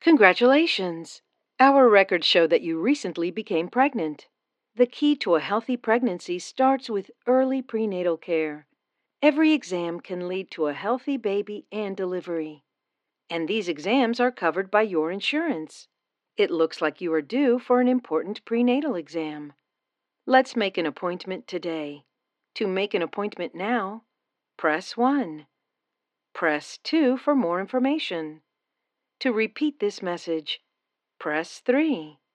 Congratulations! Our records show that you recently became pregnant. The key to a healthy pregnancy starts with early prenatal care. Every exam can lead to a healthy baby and delivery. And these exams are covered by your insurance. It looks like you are due for an important prenatal exam. Let's make an appointment today. To make an appointment now, press 1. Press 2 for more information. To repeat this message, press 3.